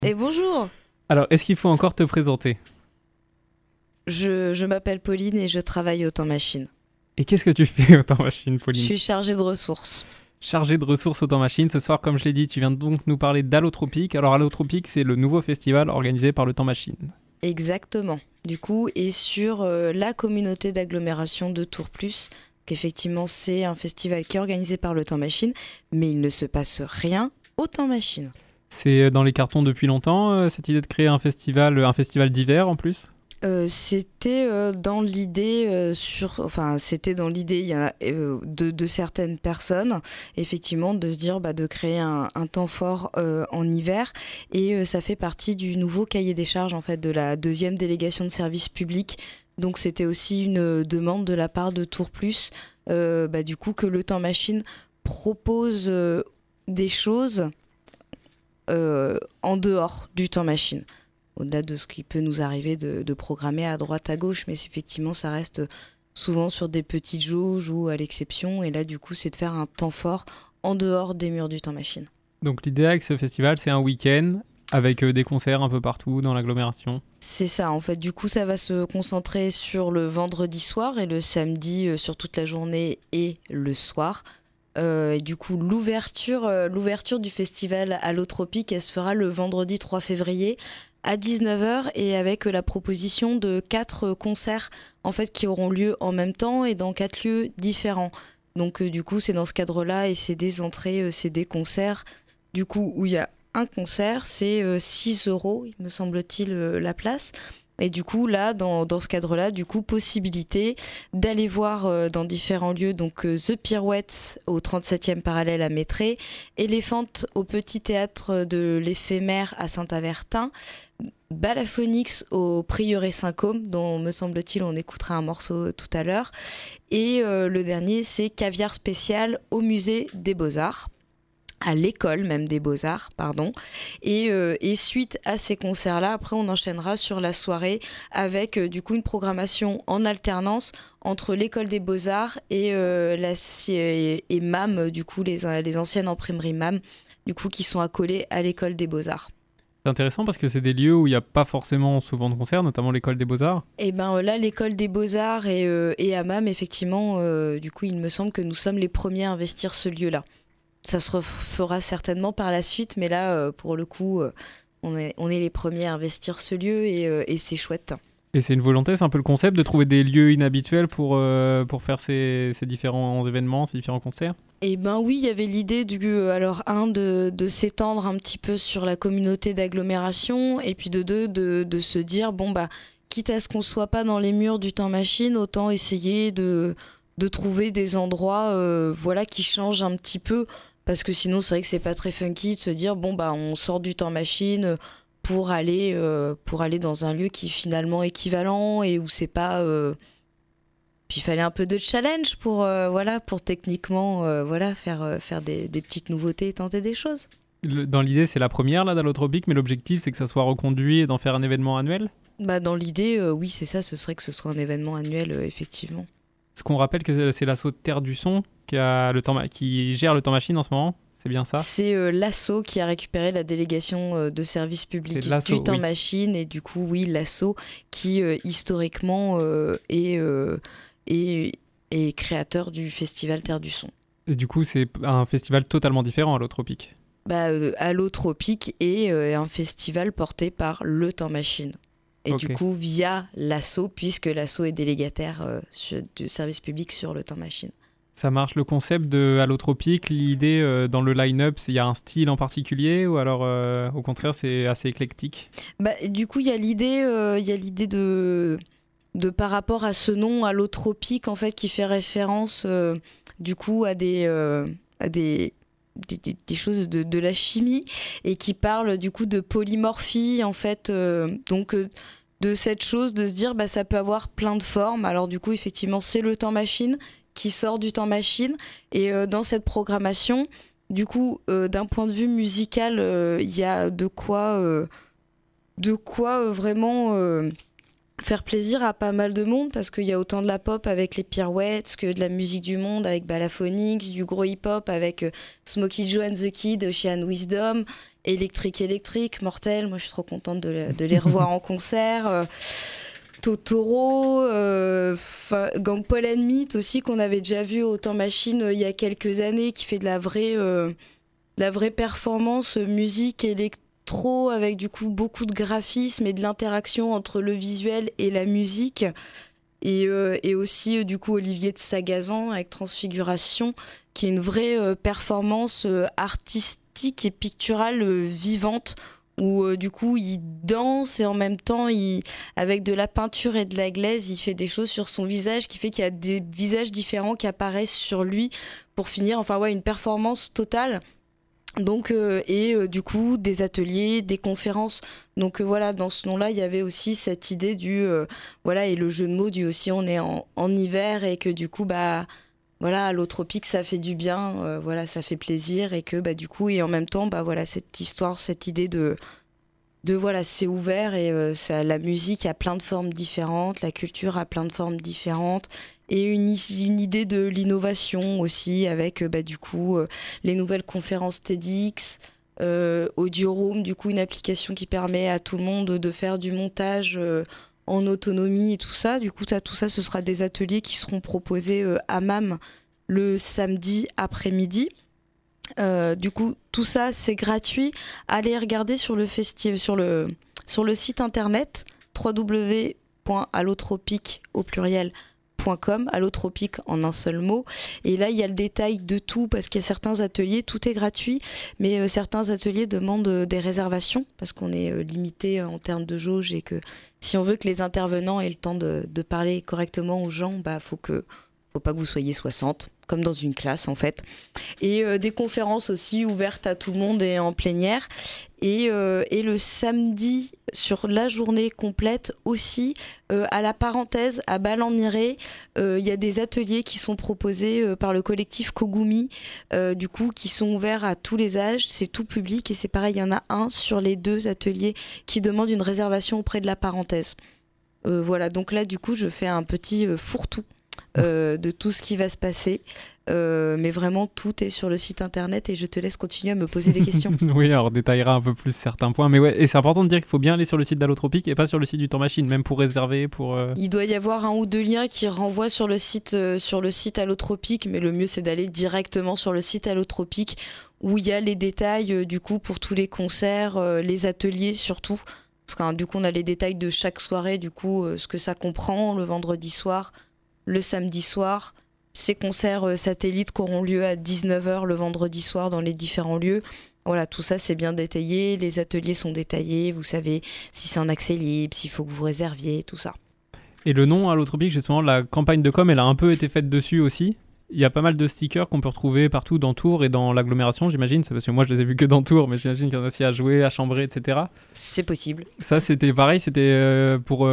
Et bonjour, Alors, est-ce qu'il faut encore te présenter? je m'appelle Pauline et je travaille au temps machine. Et qu'est-ce que tu fais au temps machine, Je Pauline? suis chargée de ressources. Chargée de ressources au temps machine. Ce soir, comme je l'ai dit, tu viens donc nous parler d'Allotropique. Alors, Allotropique, c'est le nouveau festival organisé par le temps machine. Exactement. Du coup, et sur la communauté d'agglomération de Tours Plus, qu'effectivement c'est un festival qui est organisé par le temps machine, mais il ne se passe rien au temps machine. C'est dans les cartons depuis longtemps, cette idée de créer un festival d'hiver en plus. C'était dans l'idée c'était dans l'idée il y a, de certaines personnes effectivement de se dire de créer un temps fort en hiver et ça fait partie du nouveau cahier des charges en fait de la deuxième délégation de service public. Donc c'était aussi une demande de la part de Tours Plus du coup que le temps machine propose des choses en dehors du temps machine, au-delà de ce qui peut nous arriver de programmer à droite à gauche, mais effectivement ça reste souvent sur des petites jauges ou à l'exception, et là du coup c'est de faire un temps fort en dehors des murs du temps machine. Donc, l'idée avec ce festival, c'est un week-end avec des concerts un peu partout dans l'agglomération. C'est ça, en fait, du coup ça va se concentrer sur le vendredi soir et le samedi sur toute la journée et le soir. Et du coup l'ouverture du festival Allotropique, elle se fera le vendredi 3 février à 19h et avec la proposition de 4 concerts en fait qui auront lieu en même temps et dans 4 lieux différents. Donc du coup c'est dans ce cadre-là et c'est des entrées, c'est des concerts. Du coup où il y a un concert, c'est 6 euros, il me semble-t-il, la place. Et du coup, là, dans ce cadre-là, du coup, possibilité d'aller voir dans différents lieux, donc The Pirouette au 37e parallèle à Métré, Elephant au Petit Théâtre de l'Éphémère à Saint-Avertin, Balaphonix au Prieuré Saint-Côme, dont, me semble-t-il, on écoutera un morceau tout à l'heure. Et le dernier, c'est Caviar Spécial au Musée des Beaux-Arts. À l'école même des Beaux-Arts, pardon. Et suite à ces concerts-là, après on enchaînera sur la soirée avec du coup une programmation en alternance entre l'école des Beaux-Arts et MAM, du coup les anciennes imprimeries MAM, du coup qui sont accolées à l'école des Beaux-Arts. C'est intéressant parce que c'est des lieux où il n'y a pas forcément souvent de concerts, notamment l'école des beaux-arts. Et ben là, l'école des Beaux-Arts et à MAM, effectivement, du coup il me semble que nous sommes les premiers à investir ce lieu-là. Ça se refera certainement par la suite, mais là, pour le coup, on est les premiers à investir ce lieu et c'est chouette. Et c'est une volonté, c'est un peu le concept de trouver des lieux inhabituels pour faire ces différents événements, ces différents concerts. Et ben oui, il y avait l'idée de s'étendre un petit peu sur la communauté d'agglomération, et puis de deux, de se dire, quitte à ce qu'on soit pas dans les murs du temps machine, autant essayer de trouver des endroits qui changent un petit peu. Parce que sinon, c'est vrai que c'est pas très funky de se dire on sort du temps machine pour aller dans un lieu qui est finalement équivalent et où c'est pas. Puis il fallait un peu de challenge pour techniquement faire des petites nouveautés et tenter des choses. Dans l'idée, c'est la première là d'Allotropique, mais l'objectif, c'est que ça soit reconduit et d'en faire un événement annuel. Dans l'idée, oui, c'est ça, ce serait que ce soit un événement annuel, effectivement. Est-ce qu'on rappelle que c'est l'assaut Terre du Son qui gère le temps machine en ce moment? C'est bien ça? C'est l'ASSO qui a récupéré la délégation de service public du temps machine et du coup, oui, l'ASSO qui historiquement est créateur du festival Terre du Son. Et du coup, c'est un festival totalement différent, Allotropique. Allotropique est un festival porté par le temps machine. Et du coup, via l'ASSO, puisque l'ASSO est délégataire du service public sur le temps machine. Ça marche. Le concept de Allotropique, l'idée dans le line-up, il y a un style en particulier ou alors au contraire c'est assez éclectique? Du coup, il y a l'idée de par rapport à ce nom Allotropique en fait qui fait référence du coup à des choses de la chimie et qui parle du coup de polymorphie en fait de cette chose de se dire ça peut avoir plein de formes. Alors du coup effectivement c'est le temps machine qui sort du temps machine et dans cette programmation du coup d'un point de vue musical il y a de quoi vraiment faire plaisir à pas mal de monde parce qu'il y a autant de la pop avec les Pirouettes que de la musique du monde avec Balaphonix, du gros hip-hop avec Smokey Joe and the Kid, Ocean Wisdom, Electric, Mortel. Moi, je suis trop contente de les revoir en concert. Totoro, Gang Paul and Meat aussi, qu'on avait déjà vu au Temps Machine il y a quelques années, qui fait de la vraie performance musique électro avec du coup beaucoup de graphisme et de l'interaction entre le visuel et la musique. Et aussi du coup Olivier de Sagazan avec Transfiguration, qui est une vraie performance artistique et picturale vivante, où du coup il danse et en même temps avec de la peinture et de la glaise il fait des choses sur son visage qui fait qu'il y a des visages différents qui apparaissent sur lui pour finir une performance totale. Donc du coup des ateliers, des conférences. Donc voilà, dans ce nom-là il y avait aussi cette idée du et le jeu de mots du aussi on est en hiver et que du coup allotropique ça fait du bien, ça fait plaisir et que du coup et en même temps cette histoire, cette idée de c'est ouvert et la musique a plein de formes différentes, la culture a plein de formes différentes et une idée de l'innovation aussi avec les nouvelles conférences TEDx, Audioroom, du coup une application qui permet à tout le monde de faire du montage en autonomie et tout ça. Du coup, tout ça, ce sera des ateliers qui seront proposés à MAM le samedi après-midi. Du coup, tout ça, c'est gratuit. Allez regarder sur le sur le site internet www.allotropique au pluriel.com, allotropique en un seul mot. Et là, il y a le détail de tout parce qu'il y a certains ateliers, tout est gratuit, mais certains ateliers demandent des réservations parce qu'on est limité en termes de jauge et que si on veut que les intervenants aient le temps de parler correctement aux gens, faut pas que vous soyez 60, comme dans une classe en fait. Et des conférences aussi ouvertes à tout le monde et en plénière. Et le samedi, sur la journée complète aussi, à la parenthèse, à Bal-en-Miré, il y a des ateliers qui sont proposés par le collectif Kogumi, du coup, qui sont ouverts à tous les âges. C'est tout public et c'est pareil, il y en a un sur les 2 ateliers qui demande une réservation auprès de la parenthèse. Voilà, donc là, du coup, je fais un petit fourre-tout de tout ce qui va se passer. Mais vraiment, tout est sur le site internet et je te laisse continuer à me poser des questions. Oui, alors on détaillera un peu plus certains points. Mais ouais, et c'est important de dire qu'il faut bien aller sur le site d'Allotropique et pas sur le site du Temps Machine, même pour réserver. Il doit y avoir 1 ou 2 liens qui renvoient sur le site Allotropique, mais le mieux c'est d'aller directement sur le site Allotropique où il y a les détails du coup pour tous les concerts, les ateliers surtout. Parce que du coup, on a les détails de chaque soirée, du coup, ce que ça comprend le vendredi soir, le samedi soir, ces concerts satellites qui auront lieu à 19h le vendredi soir dans les différents lieux. Voilà, tout ça c'est bien détaillé, les ateliers sont détaillés, vous savez si c'est en accès libre, s'il faut que vous réserviez, tout ça. Et le nom Allotropique, justement, la campagne de com, elle a un peu été faite dessus aussi. Il y a pas mal de stickers qu'on peut retrouver partout dans Tours et dans l'agglomération, j'imagine. C'est parce que moi je les ai vus que dans Tours, mais j'imagine qu'il y en a aussi à Jouer, à Chambray, etc. C'est possible. Ça c'était pareil, c'était pour...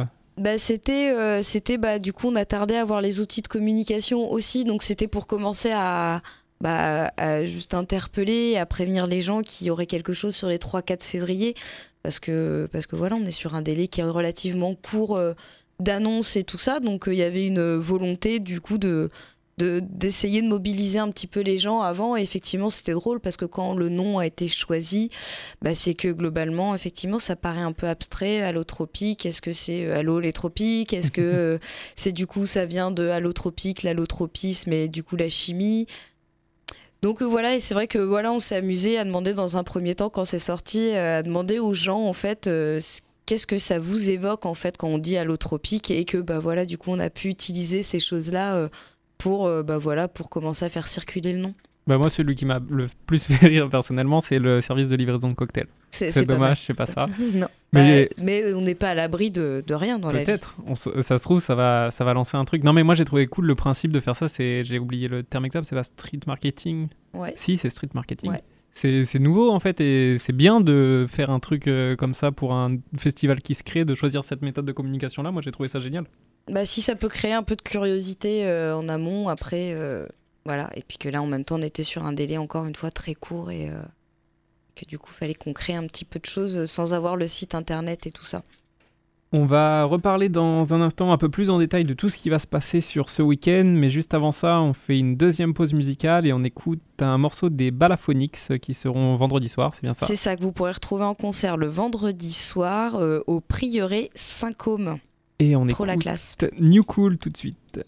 C'était du coup on a tardé à avoir les outils de communication aussi, donc c'était pour commencer à juste interpeller, à prévenir les gens qu'il y aurait quelque chose sur les 3-4 février parce que voilà, on est sur un délai qui est relativement court d'annonce et tout ça, donc il y avait une volonté du coup d'essayer de mobiliser un petit peu les gens avant. Et effectivement c'était drôle parce que quand le nom a été choisi, c'est que globalement effectivement ça paraît un peu abstrait. Allotropique, est-ce que c'est Allo les tropiques, est-ce que c'est du coup ça vient de allotropique, l'allotropisme et du coup la chimie. Donc voilà, et c'est vrai que voilà, on s'est amusé à demander dans un premier temps quand c'est sorti, à demander aux gens en fait qu'est-ce que ça vous évoque en fait quand on dit allotropique, et que voilà, du coup on a pu utiliser ces choses-là pour commencer à faire circuler le nom. Moi, celui qui m'a le plus fait rire personnellement, c'est le service de livraison de cocktails. C'est dommage, c'est pas ça. Non. Mais on n'est pas à l'abri de rien dans la vie. Peut-être. Ça se trouve, ça va lancer un truc. Non, mais moi, j'ai trouvé cool le principe de faire ça. J'ai oublié le terme exact, c'est pas street marketing. Ouais. Si, c'est street marketing. Ouais. C'est nouveau en fait, et c'est bien de faire un truc comme ça pour un festival qui se crée, de choisir cette méthode de communication là. Moi j'ai trouvé ça génial. Si ça peut créer un peu de curiosité en amont, après voilà, et puis que là en même temps on était sur un délai encore une fois très court, et que du coup fallait qu'on crée un petit peu de choses sans avoir le site internet et tout ça. On va reparler dans un instant un peu plus en détail de tout ce qui va se passer sur ce week-end, mais juste avant ça, on fait une deuxième pause musicale et on écoute un morceau des Balaphonics qui seront vendredi soir, c'est bien ça? C'est ça, que vous pourrez retrouver en concert le vendredi soir au Prieuré Saint-Côme. Et on Trop écoute la classe. New Cool tout de suite.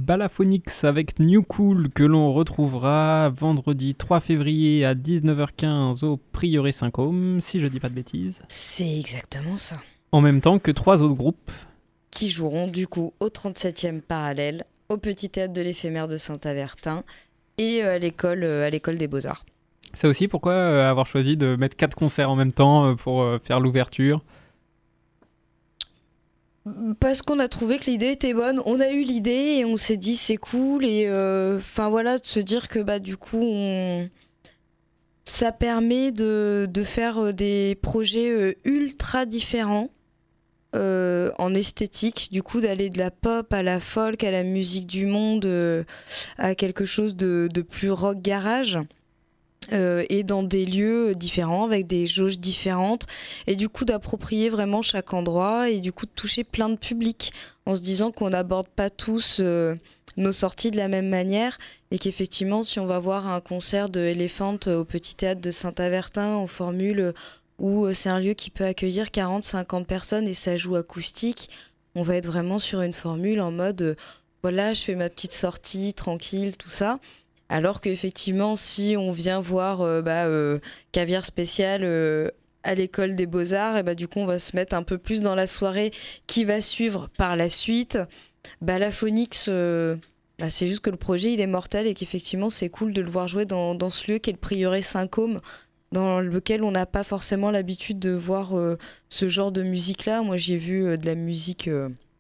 Balaphonix avec New Cool que l'on retrouvera vendredi 3 février à 19h15 au Prieuré Saint-Côme, si je dis pas de bêtises. C'est exactement ça. En même temps que 3 autres groupes. Qui joueront du coup au 37e parallèle, au Petit Théâtre de l'Éphémère de Saint-Avertin et à l'école des Beaux-Arts. Ça aussi, pourquoi avoir choisi de mettre 4 concerts en même temps pour faire l'ouverture ? Parce qu'on a trouvé que l'idée était bonne, on a eu l'idée et on s'est dit c'est cool et de se dire que du coup ça permet de faire des projets ultra différents en esthétique, du coup d'aller de la pop à la folk, à la musique du monde, à quelque chose de plus rock garage. Et dans des lieux différents, avec des jauges différentes, et du coup d'approprier vraiment chaque endroit, et du coup de toucher plein de publics, en se disant qu'on n'aborde pas tous nos sorties de la même manière, et qu'effectivement si on va voir un concert de Elephant au Petit Théâtre de Saint-Avertin en formule où c'est un lieu qui peut accueillir 40-50 personnes et ça joue acoustique, on va être vraiment sur une formule en mode voilà, je fais ma petite sortie tranquille, tout ça. Alors qu'effectivement, si on vient voir Caviar Spécial à l'école des Beaux-Arts, et du coup, on va se mettre un peu plus dans la soirée qui va suivre par la suite. Balaphonix, c'est juste que le projet, il est mortel et qu'effectivement, c'est cool de le voir jouer dans ce lieu qui est le Prieuré Saint-Côme, dans lequel on n'a pas forcément l'habitude de voir ce genre de musique-là. Moi, j'ai vu de la musique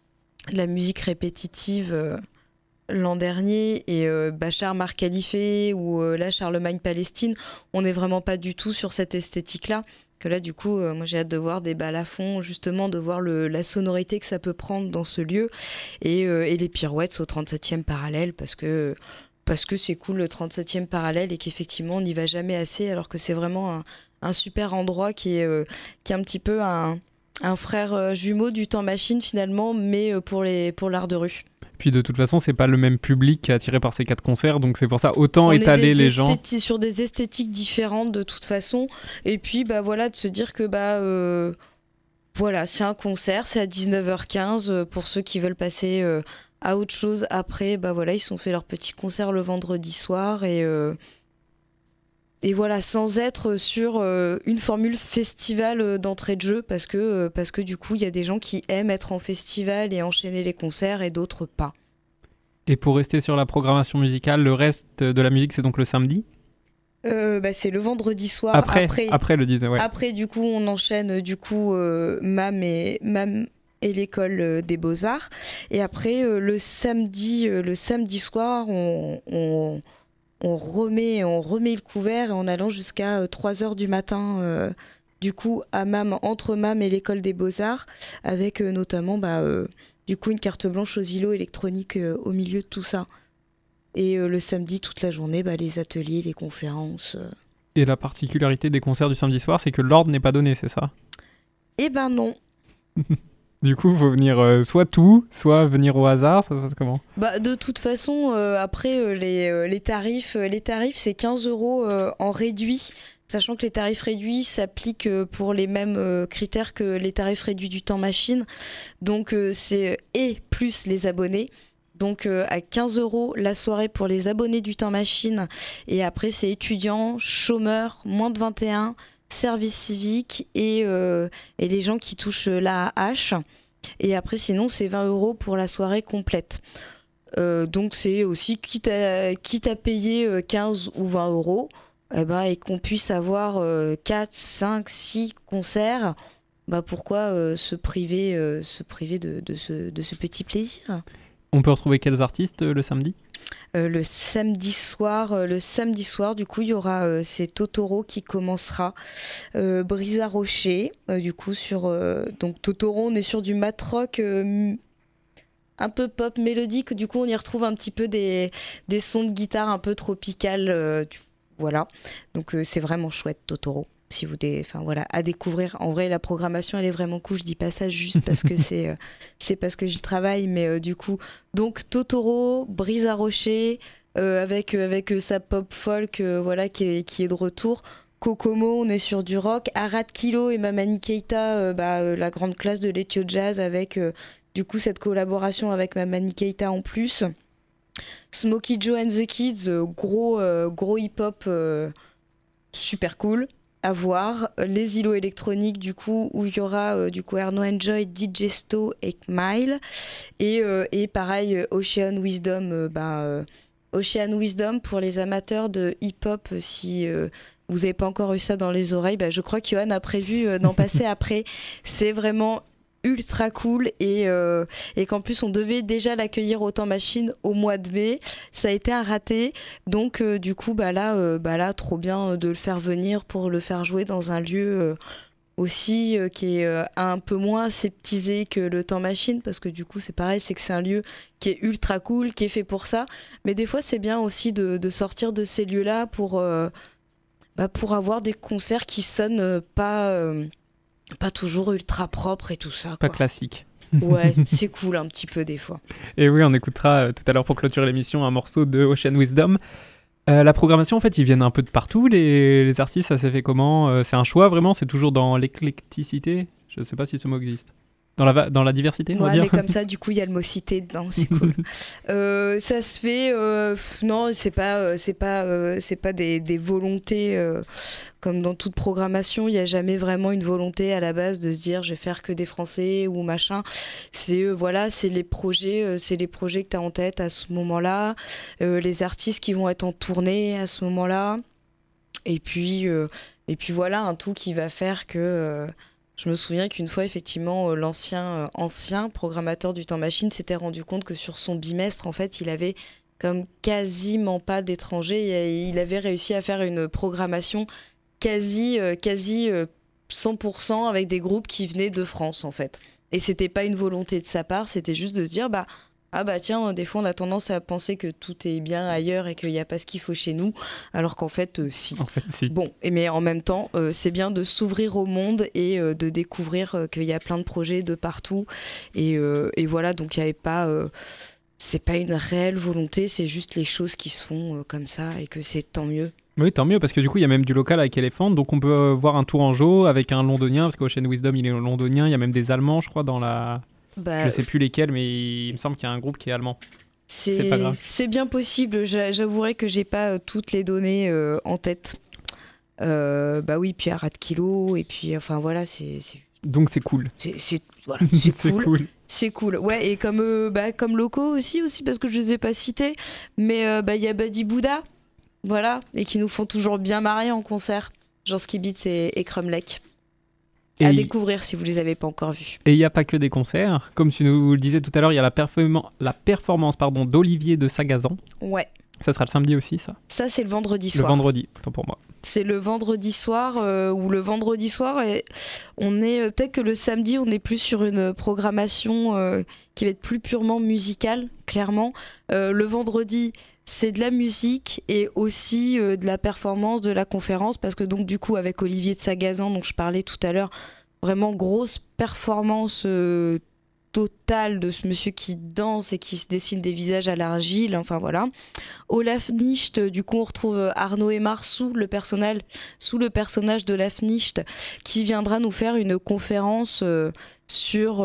répétitive l'an dernier et Bachar Mar Khalife ou là Charlemagne Palestine, on n'est vraiment pas du tout sur cette esthétique-là. Que là, du coup, moi j'ai hâte de voir des balafons, justement, de voir la sonorité que ça peut prendre dans ce lieu et les pirouettes au 37e parallèle parce que c'est cool le 37e parallèle et qu'effectivement on n'y va jamais assez alors que c'est vraiment un super endroit qui est un petit peu un frère jumeau du Temps Machine finalement, mais pour l'art de rue. Puis de toute façon, c'est pas le même public qui est attiré par ces 4 concerts, donc c'est pour ça autant étaler les gens. Sur des esthétiques différentes de toute façon, et puis de se dire que c'est un concert, c'est à 19h15 pour ceux qui veulent passer à autre chose après. Ils se sont fait leur petit concert le vendredi soir et voilà, sans être sur une formule festival d'entrée de jeu, parce que du coup, il y a des gens qui aiment être en festival et enchaîner les concerts et d'autres pas. Et pour rester sur la programmation musicale, le reste de la musique, c'est donc le samedi ? C'est le vendredi soir. Après le 10, ouais. Après, du coup, on enchaîne MAM et l'école des Beaux-Arts. Et après, le samedi soir, on remet le couvert en allant jusqu'à 3h du matin du coup à MAM, entre MAM et l'école des Beaux-Arts, avec notamment du coup une carte blanche aux îlots électroniques au milieu de tout ça. Et le samedi toute la journée, les ateliers, les conférences. Et la particularité des concerts du samedi soir, c'est que l'ordre n'est pas donné, c'est ça ? Eh ben non. Du coup, il faut venir soit tout, soit venir au hasard, ça se passe comment ? De toute façon, après, les tarifs, c'est 15 € en réduit, sachant que les tarifs réduits s'appliquent pour les mêmes critères que les tarifs réduits du Temps Machine. Donc, c'est et plus les abonnés. Donc, à 15 € la soirée pour les abonnés du Temps Machine. Et après, c'est étudiants, chômeurs, moins de 21, service civique et les gens qui touchent l'AAH. Et après, sinon, c'est 20 € pour la soirée complète. Donc, c'est aussi, quitte à payer 15 ou 20 €, et qu'on puisse avoir 4, 5, 6 concerts, pourquoi se priver de ce petit plaisir ? On peut retrouver quels artistes le samedi ? Le samedi soir, du coup, il y aura c'est Totoro qui commencera, Brisa Rocher, du coup donc Totoro, on est sur du mat rock un peu pop mélodique, du coup on y retrouve un petit peu des sons de guitare un peu tropical, voilà, donc c'est vraiment chouette Totoro. Si vous à découvrir. En vrai, la programmation, elle est vraiment cool. Je dis pas ça juste parce que c'est parce que j'y travaille, mais du coup, donc Totoro, Brisa Rocher, avec sa pop folk, qui est de retour. Kokomo, on est sur du rock. Arad Kilo et Mamani Keita, la grande classe de l'Ethio Jazz avec du coup cette collaboration avec Mamani Keita en plus. Smokey Joe and the Kids, gros hip-hop super cool à voir. Les îlots électroniques du coup où il y aura du coup Erno Enjoy, DJ Sto et Mile et pareil Ocean Wisdom Ocean Wisdom pour les amateurs de hip-hop si vous n'avez pas encore eu ça dans les oreilles, je crois qu'Yohan a prévu d'en passer après. C'est vraiment ultra cool et qu'en plus on devait déjà l'accueillir au Temps Machine au mois de mai, ça a été un raté, donc du coup là trop bien de le faire venir pour le faire jouer dans un lieu aussi qui est un peu moins aseptisé que le Temps Machine, parce que du coup c'est pareil, c'est que c'est un lieu qui est ultra cool, qui est fait pour ça, mais des fois c'est bien aussi de sortir de ces lieux là pour avoir des concerts qui sonnent pas toujours ultra propre et tout ça. Pas classique. Ouais, c'est cool un petit peu des fois. Et oui, on écoutera tout à l'heure pour clôturer l'émission un morceau de Ocean Wisdom. La programmation, en fait, ils viennent un peu de partout. Les artistes, ça s'est fait comment? C'est un choix vraiment? C'est toujours dans l'éclecticité? Je ne sais pas si ce mot existe. Dans la diversité, on va dire. Mais comme ça, du coup, il y a le mot cité dedans, c'est cool. Ça se fait... non, c'est pas des volontés... comme dans toute programmation, il n'y a jamais vraiment une volonté à la base de se dire je vais faire que des Français ou machin. C'est c'est les projets que tu as en tête à ce moment-là, les artistes qui vont être en tournée à ce moment-là. Et puis voilà, un tout qui va faire que... je me souviens qu'une fois, effectivement, ancien programmateur du Temps Machine s'était rendu compte que sur son bimestre, en fait, il avait comme quasiment pas d'étrangers. Et il avait réussi à faire une programmation quasi 100% avec des groupes qui venaient de France, en fait. Et c'était pas une volonté de sa part, c'était juste de se dire, tiens, des fois on a tendance à penser que tout est bien ailleurs et qu'il n'y a pas ce qu'il faut chez nous, alors qu'en fait, si. En fait, si. Bon, mais en même temps, c'est bien de s'ouvrir au monde et de découvrir qu'il y a plein de projets de partout. Et voilà, donc il n'y avait pas... c'est pas une réelle volonté, c'est juste les choses qui se font comme ça et que c'est tant mieux. Oui, tant mieux, parce que du coup, il y a même du local avec Elephant, donc on peut voir un Tourangeau avec un londonien, parce qu'Ocean Wisdom, il est londonien, il y a même des Allemands, je crois, dans la... je sais plus lesquels, mais il me semble qu'il y a un groupe qui est allemand. C'est pas grave. C'est bien possible, j'avouerai que j'ai pas toutes les données en tête. Oui, puis Arad Kilo, et puis, enfin voilà, c'est... Donc c'est cool. C'est c'est cool. cool. C'est cool. Ouais, et comme locaux aussi, parce que je les ai pas cités, mais il y a Buddy Bouddha, voilà, et qui nous font toujours bien marrer en concert. Genre Skibitz et Crumlech. À découvrir si vous les avez pas encore vus. Et il n'y a pas que des concerts. Comme tu nous le disais tout à l'heure, il y a la performance d'Olivier de Sagazan. Ouais. Ça sera le samedi aussi, ça? Ça, c'est le vendredi soir. Le vendredi, autant pour moi. C'est le vendredi soir, ou le vendredi soir, et on est peut-être que le samedi, on est plus sur une programmation qui va être plus purement musicale, clairement. Le vendredi, c'est de la musique et aussi de la performance, de la conférence, parce que donc du coup, avec Olivier de Sagazan, dont je parlais tout à l'heure, vraiment grosse performance totale de ce monsieur qui danse et qui se dessine des visages à l'argile, enfin voilà. Olaf Nicht, du coup on retrouve Arnaud Aymar sous le personnage d'Olaf Nicht, qui viendra nous faire une conférence sur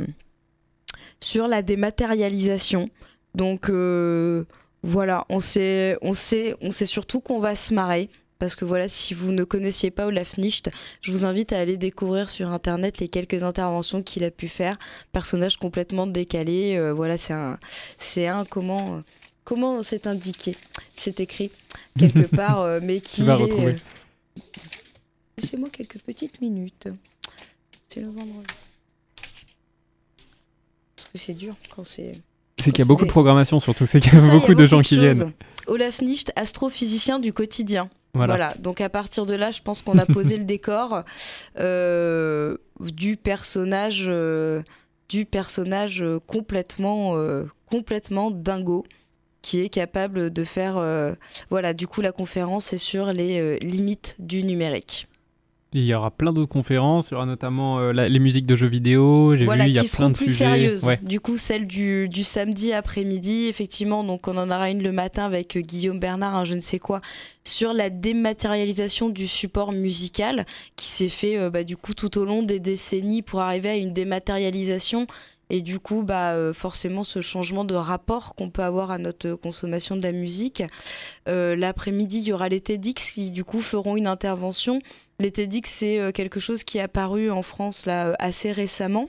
la dématérialisation. Donc voilà, on sait surtout qu'on va se marrer. Parce que voilà, si vous ne connaissiez pas Olaf Nicht, je vous invite à aller découvrir sur internet les quelques interventions qu'il a pu faire. Personnage complètement décalé. Voilà, comment c'est indiqué, c'est écrit quelque part, mais qui tu vas retrouver. Laissez-moi quelques petites minutes. C'est le vendredi. Parce que c'est dur quand c'est. C'est qu'il y a beaucoup de programmation, surtout. C'est qu'il y a beaucoup de gens qui viennent. Olaf Nicht, astrophysicien du quotidien. Voilà, donc à partir de là, je pense qu'on a posé le décor du personnage complètement dingo, qui est capable de faire... du coup, la conférence est sur les limites du numérique. Il y aura plein d'autres conférences, il y aura notamment les musiques de jeux vidéo, j'ai vu, il y a plein de sujets. Qui seront plus sérieuses. Ouais. Du coup, celle du samedi après-midi, effectivement, donc on en aura une le matin avec Guillaume Bernard, je ne sais quoi, sur la dématérialisation du support musical, qui s'est fait du coup tout au long des décennies pour arriver à une dématérialisation Et du coup, forcément, ce changement de rapport qu'on peut avoir à notre consommation de la musique. L'après-midi, il y aura les TEDx qui, du coup, feront une intervention. Les TEDx, c'est quelque chose qui est apparu en France là, assez récemment.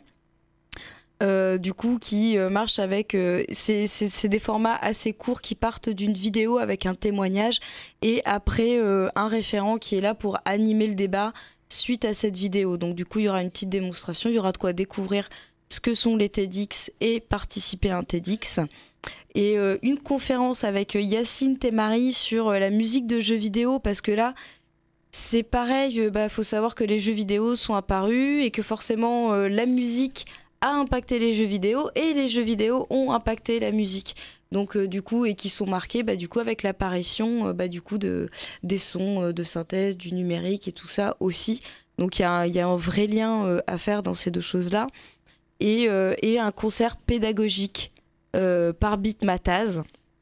Du coup, qui marche avec... c'est des formats assez courts qui partent d'une vidéo avec un témoignage et après un référent qui est là pour animer le débat suite à cette vidéo. Donc, du coup, il y aura une petite démonstration. Il y aura de quoi découvrir ce que sont les TEDx et participer à un TEDx. Et une conférence avec Yacine Temari sur la musique de jeux vidéo, parce que là, c'est pareil, faut savoir que les jeux vidéo sont apparus et que forcément la musique a impacté les jeux vidéo et les jeux vidéo ont impacté la musique. Donc du coup, et qui sont marqués du coup avec l'apparition du coup des sons de synthèse, du numérique et tout ça aussi. Donc il y a un vrai lien à faire dans ces deux choses-là. Et un concert pédagogique par Beat Mataz.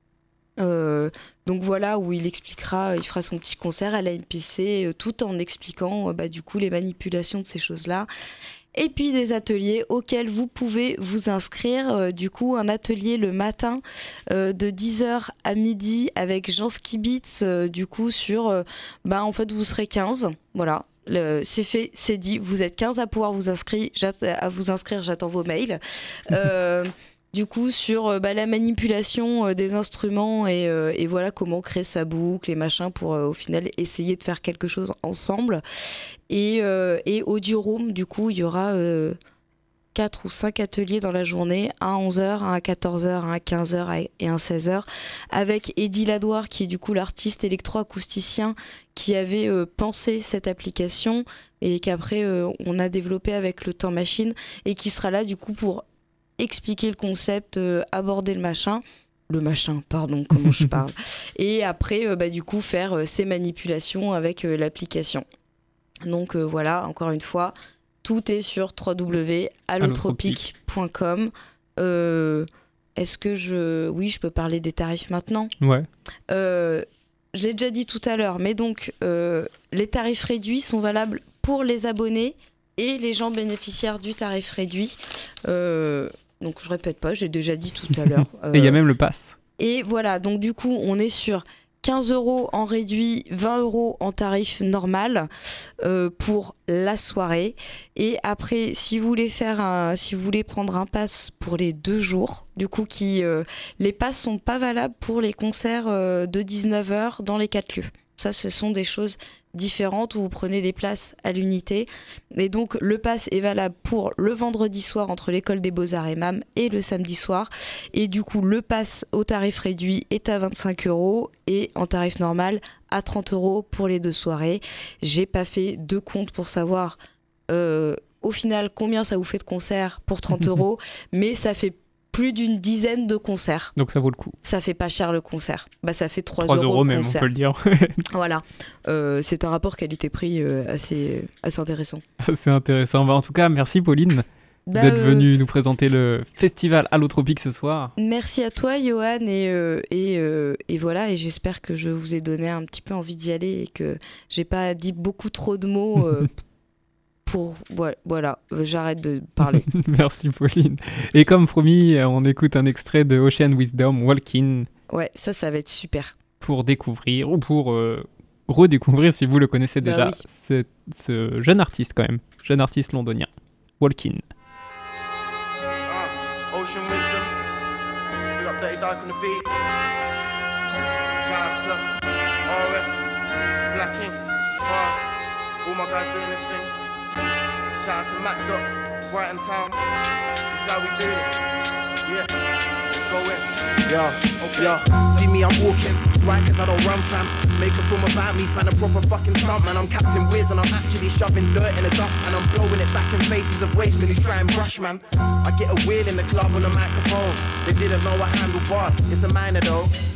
Donc voilà, où il fera son petit concert à la MPC tout en expliquant du coup les manipulations de ces choses-là. Et puis des ateliers auxquels vous pouvez vous inscrire. Du coup, un atelier le matin de 10h à midi avec Jean Skibitz, du coup sur... en fait, vous serez 15, voilà. C'est fait, c'est dit, vous êtes 15 à pouvoir vous inscrire, j'attends vos mails. Du coup, sur la manipulation des instruments et voilà comment créer sa boucle et machin pour au final essayer de faire quelque chose ensemble. Et Audiorome, du coup, il y aura 4 ou 5 ateliers dans la journée, un à 11h, un à 14h, un à 15h et un à 16h, avec Eddie Ladoire, qui est du coup l'artiste électroacousticien qui avait pensé cette application et qu'après on a développé avec le Temps Machine et qui sera là du coup pour expliquer le concept, aborder le machin, comment je parle, et après du coup faire ces manipulations avec l'application. Donc voilà, encore une fois, tout est sur www.allotropique.com. Est-ce que je peux parler des tarifs maintenant ? Ouais. Je l'ai déjà dit tout à l'heure, mais donc les tarifs réduits sont valables pour les abonnés et les gens bénéficiaires du tarif réduit. Donc je répète pas, j'ai déjà dit tout à l'heure. Et il y a même le pass. Et voilà, donc du coup, on est sur 15 € en réduit, 20 € en tarif normal pour la soirée. Et après, si vous voulez prendre un pass pour les 2 jours, du coup, les passes sont pas valables pour les concerts de 19h dans les 4 lieux. Ça, ce sont des choses différentes où vous prenez des places à l'unité. Et donc, le pass est valable pour le vendredi soir entre l'école des Beaux-Arts et MAM et le samedi soir. Et du coup, le pass au tarif réduit est à 25 € et en tarif normal à 30 € pour les 2 soirées. J'ai pas fait de compte pour savoir au final combien ça vous fait de concerts pour 30 €, mais ça fait plus d'une dizaine de concerts. Donc ça vaut le coup. Ça fait pas cher le concert. Ça fait 3 € € même, concert. on peut le dire. Voilà. C'est un rapport qualité-prix assez intéressant. C'est intéressant. En tout cas, merci Pauline d'être venue nous présenter le festival Allotropique ce soir. Merci à toi, Johan. Et voilà. Et j'espère que je vous ai donné un petit peu envie d'y aller et que j'ai pas dit beaucoup trop de mots. Voilà, j'arrête de parler. Merci Pauline. Et comme promis, on écoute un extrait de Ocean Wisdom, Walkin'. Ouais, ça va être super. Pour découvrir, ou pour redécouvrir si vous le connaissez déjà, oui. ce jeune artiste quand même, jeune artiste londonien, Walkin'. Ocean Wisdom, big up Dirty Dark on the beat. Shouts to RF, Black King, Bars, all my guys doing this thing. Shouts to Mac Dot, Brighton Town. This is how we do this. Yeah, let's go in. Yo, see me, I'm walking, right, cause I don't run, fam. Make a film about me, find a proper fucking stunt, man. I'm Captain Wiz and I'm actually shoving dirt in the dustpan. I'm blowing it back in faces of wastemen who try and brush, man. I get a wheel in the club on the microphone. They didn't know I handle bars, it's a minor though.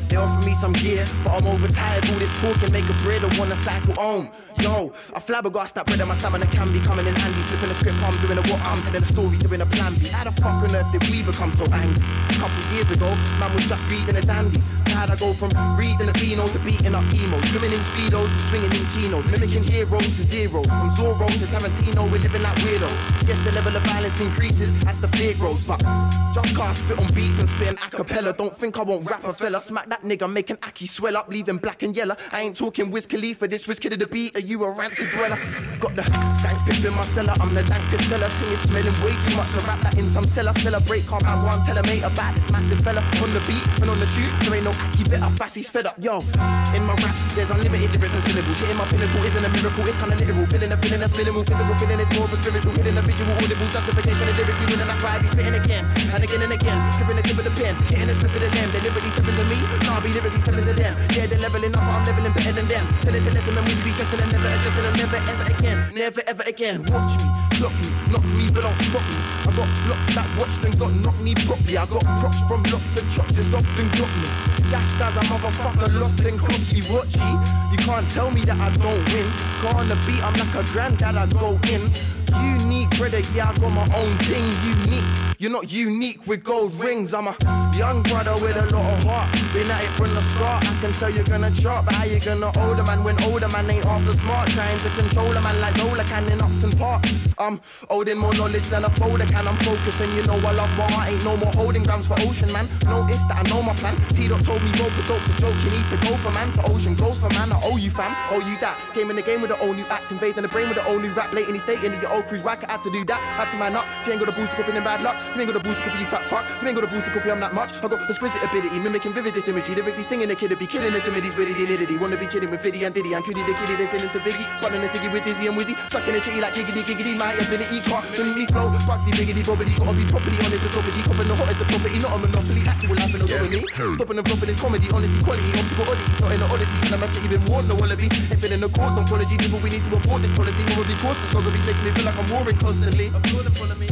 They offer me some gear, but I'm overtired. All this talking, make a bread, I wanna cycle home. Yo, I flabbergasted that bread and my stamina can be coming in handy. Flipping the script, I'm doing a what I'm telling the story, doing a plan B. How the fuck on earth did we become so angry? A couple years ago, man was just reading a dandy. So how'd I go from reading a Beano to beating up emo? Swimming in speedos to swinging in chinos, mimicking heroes to zeros. From Zorro to Tarantino, we're living like weirdos. Guess the level of violence increases as the fear grows, but just can't spit on beats and spit an acapella. Don't think I won't rap a fella. Smack that nigga, make an Aki swell up, leaving black and yellow. I ain't talking Wiz Khalifa, this Wiz Kid of the beat, are you a rancid dweller? Got the dank piff in my cellar, I'm the dank piff seller. Thing is smelling way too much, so wrap that in some cellar. Celebrate, calm down one, tell a mate about this massive fella. On the beat and on the shoot, there ain't no Aki better, Fassy's fed up, yo. In my raps, there's unlimited lyrics and syllables. Hitting my pinnacle isn't a miracle, it's kinda literal. Feeling a feeling that's minimal, physical feeling is more of a spiritual. Hitting a visual, audible justification of lyrically winning, that's why I be spitting again and again and again. Tripping the tip of the pen, hitting the split of the limb. They lyrically stepping to me, nah, I be lyrically stepping to them. Yeah, they're leveling up, but I'm leveling better than them. Tell it to listen, and we be stressing and never adjusting and never ever again. Never ever again. Watch me, clock me, knock me, but don't stop me. I got blocks that watched and got knocked me properly. I got props from locks to chops, it's often got me. Gassed as a motherfucker, lost and cocky. Watch you can't tell me that I don't win. Go on the beat, I'm like a granddad, I go in. Unique, brother, yeah, I got my own thing. Unique, you're not unique with gold rings. I'm a young brother with a lot of heart. Been at it from the start, I can tell you're gonna chart. But how you gonna older man when older man ain't half the smart? Trying to control a man like Zola can in Upton Park. I'm holding more knowledge than a folder can. I'm focusing, you know I love my heart. Ain't no more holding grams for ocean, man. Notice that I know my plan. T-Dot told me rope a dope's a joke, you need to go for man. So ocean goes for man, I owe you fam, owe you that. Came in the game with an old new act, invading the brain with an old new rap. Blatantly stating that your old crew's whack, I had to do that, had to man up. If you ain't got a boost to copy, then bad luck. You ain't got a boost to copy, you fat fuck. You ain't got a boost to copy, I'm that much. I got exquisite ability, mimicking vivid imagery. Lyrically stinging the kid to be killing the similes with nitty. Wanna be chilling with Fiddy and Diddy and Kiddy the kiddie, they send to Biggie. Running a ciggy with Dizzy and Wizzy, sucking a chitty like giggity. My ability can't limit me flow. Bugsy, biggity, bobbity, gotta be properly honest as property. Copping the hottest of property, not a monopoly. Actual life and no me. Stopping and flopping is comedy, honesty, quality, optical oddities. Not in the odyssey, and I must even warn the wallaby. Ain't feeling the court, don't apology. People, we need to abort this policy. Will be caused this gonna be making me feel like I'm warring constantly. Applauding for me.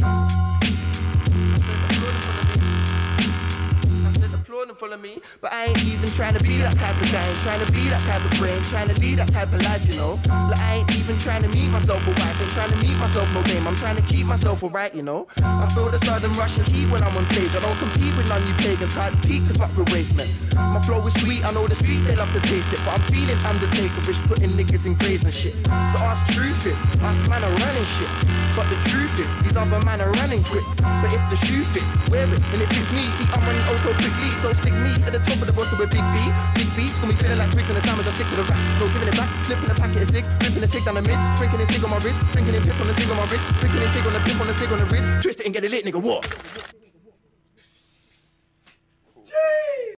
Follow me, but I ain't even trying to be that type of guy. Ain't trying to be that type of brain, trying to lead that type of life, you know. Like I ain't even trying to meet myself a wife, ain't trying to meet myself no game. I'm trying to keep myself alright, you know. I feel the sudden rush of heat when I'm on stage. I don't compete with none you pagans, cause it's peak to fuck with waste men. My flow is sweet, I know the streets they love to taste it, but I'm feeling Undertaker-ish, putting niggas in graves and shit. So us truth is, us man are running shit. But the truth is, these other man are running quick. But if the shoe fits, wear it, and it fits me. See, I'm running oh so quickly, so stick me at the top of the roster with Big B. Big B's got me feeling like twigs in the sandwich, just stick to the rap. No giving it back, flipping a packet of six, ripping a cig down the mid, sprinkling cig on my wrist, sprinkling piff on the cig on my wrist, sprinkling cig on the piff on the cig on the wrist, twist it and get it lit, nigga, what?